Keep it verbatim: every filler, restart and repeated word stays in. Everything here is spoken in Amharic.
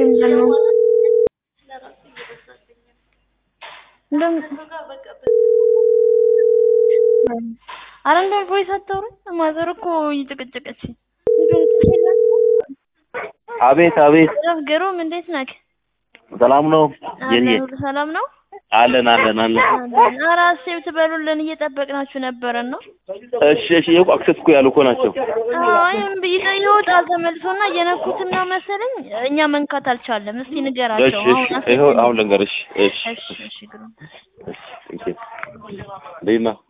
እያስጠላኛል ነው እንደም አረንዳን ቮይስ አታውሩ ማዘር እኮ ይጭቅጭቅች አቤት አቤት ገሮም እንዴት ነህ ሰላም ነው የኔ ሰላም ነው አለን አለን አለን አራስ ትበሉልን እየጠበቅናችሁ ነበርና እሺ እሺ ይው አክሰስ እኮ ያሉ እኮ ናቸው አይ ቢይዘ ይወጣ ተመልሶና የነኩትና መሰለኝ እኛ መንካት አልቻለም እስቲ ንገራቸው አሁን ይሄው አሁን ልንገርሽ እሺ እሺ እሺ ግሩ እሺ ዴና